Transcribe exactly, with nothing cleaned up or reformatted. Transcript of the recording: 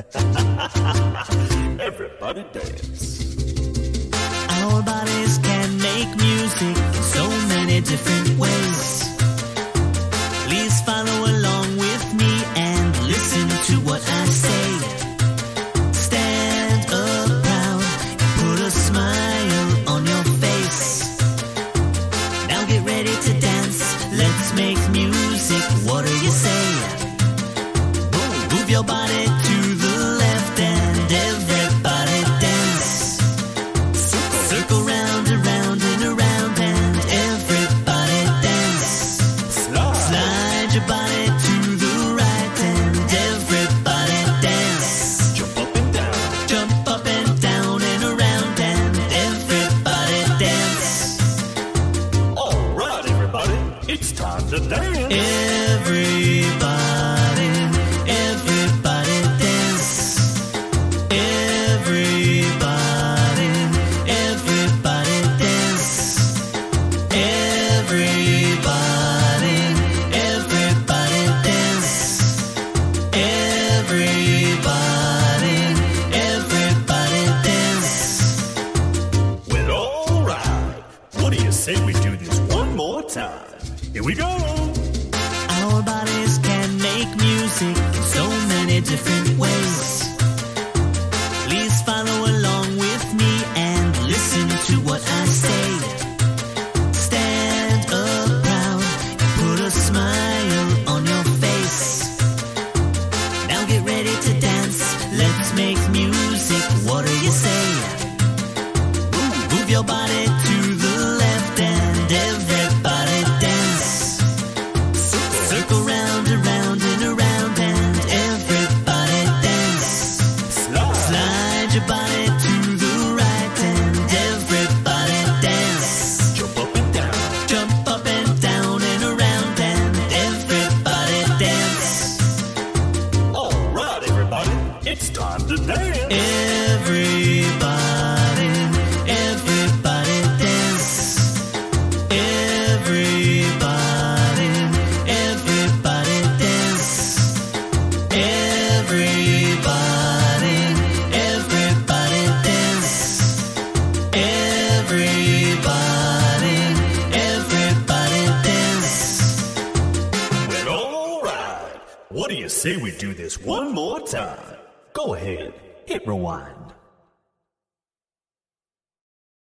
Everybody dance. Our bodies can make music in so many different ways. Please follow along with me and listen to what I say. Stand up proud and put a smile on your face. Now get ready to dance. Let's make music. What do you say? Move your body to the left and everybody dance. Circle round and round and around and everybody dance. Slide your body to the right and everybody dance. Jump up and down. Jump up and down and around and everybody dance. All right, everybody, it's time to dance. Everybody, everybody dance. Everybody, everybody dance. Everybody, everybody dance. Everybody, everybody dance. Well, all right. What do you say we do this one more time? Here we go. Our bodies can make music in so many different ways. Please follow along with me and listen to what I say. Stand up proud and put a smile on your face. Now get ready to dance. Let's make music. What do you say? Move your body to the left and everybody dance. Circle round and round and around and everybody dance. Slide your body to the right and everybody dance. Jump up and down. Jump up and down and around and everybody dance. All right, everybody, it's time to dance. Everybody, everybody dance. Everybody, everybody dance. Everybody, everybody dance. Everybody, everybody dance. Well, all right. What do you say we do this one more time? Go ahead, hit rewind.